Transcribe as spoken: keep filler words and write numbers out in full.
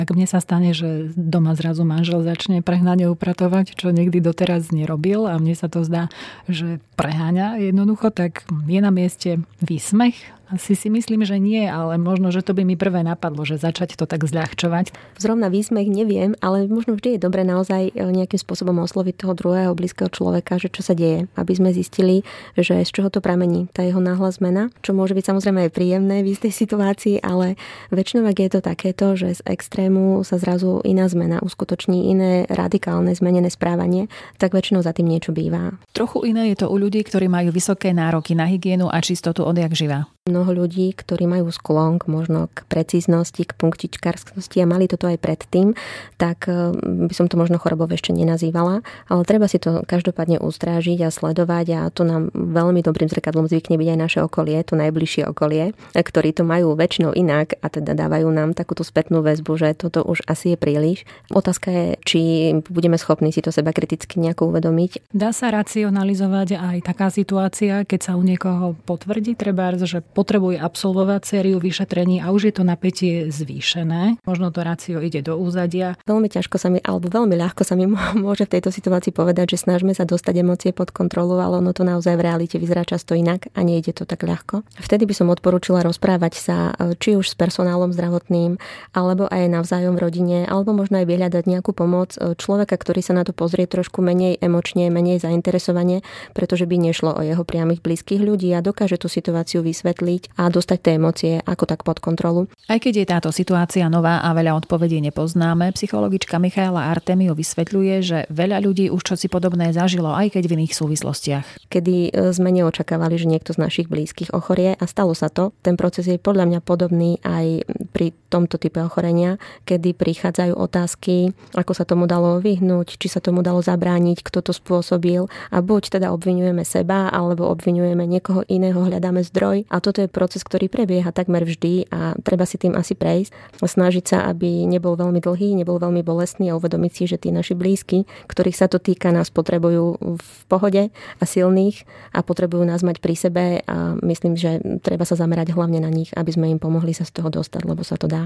Ak mne sa stane, že doma zrazu manžel začne prehnane upratovať, čo nikdy doteraz nerobil a mne sa to zdá, že preháňa jednoducho, tak je na mieste výsmech. Asi si myslím, že nie, ale možno, že to by mi prvé napadlo, že začať to tak zľahčovať. Zrovna výsmech neviem, ale možno vždy je dobre naozaj nejakým spôsobom osloviť toho druhého blízkeho človeka, že čo sa deje, aby sme zistili, že z čoho to pramení, tá jeho náhla zmena, čo môže byť samozrejme aj príjemné v istej situácii, ale väčšinou ak je to takéto, že z extrému sa zrazu iná zmena uskutoční, iné radikálne zmenené správanie, tak väčšinou za tým niečo býva. Trochu iné je to u ľudí, ktorí majú vysoké nároky na hygienu a čistotu odjak živa. Mnoho ľudí, ktorí majú sklon možno k precíznosti, k punktičkarskosti a mali toto aj predtým, tak by som to možno chorobou ešte nenazývala, ale treba si to každopádne ustrážiť a sledovať a to nám veľmi dobrým zrkadlom zvykne byť aj naše okolie, to najbližšie okolie, ktorí to majú väčšinou inak a teda dávajú nám takúto spätnú väzbu, že toto už asi je príliš. Otázka je, či budeme schopní si to seba kriticky nejako uvedomiť. Dá sa racionalizovať aj taká situácia, keď sa u niekoho potvrdí trebárs, že potrebuje absolvovať sériu vyšetrení a už je to napätie zvýšené. Možno to rácio ide do úzadia. Veľmi ťažko sa mi, alebo veľmi ľahko sa mi môže v tejto situácii povedať, že snažíme sa dostať emócie pod kontrolu, ale ono to naozaj v realite vyzerá často inak a nejde to tak ľahko. Vtedy by som odporúčila rozprávať sa či už s personálom zdravotným, alebo aj navzájom v rodine, alebo možno aj vyhľadať nejakú pomoc človeka, ktorý sa na to pozrie trošku menej emočne, menej zainteresovane, pretože by nešlo o jeho priamych blízkych ľudí a dokáže tú situáciu vysvetliť a dostať tie emócie ako tak pod kontrolu. Aj keď je táto situácia nová a veľa odpovedí nepoznáme, psychologička Michaela Artemiu vysvetľuje, že veľa ľudí už čosi podobné zažilo, aj keď v iných súvislostiach. Kedy sme neočakávali, že niekto z našich blízkych ochorie a stalo sa to. Ten proces je podľa mňa podobný aj pri tomto type ochorenia, kedy prichádzajú otázky, ako sa tomu dalo vyhnúť, či sa tomu dalo zabrániť, kto to spôsobil a buď teda obviňujeme seba, alebo obviňujeme niekoho iného, hľadáme zdroj a toto je proces, ktorý prebieha takmer vždy a treba si tým asi prejsť a snažiť sa, aby nebol veľmi dlhý, nebol veľmi bolestný a uvedomiť si, že tí naši blízky, ktorých sa to týka, nás potrebujú v pohode a silných a potrebujú nás mať pri sebe a myslím, že treba sa zamerať hlavne na nich, aby sme im pomohli sa z toho dostať, lebo sa to dá.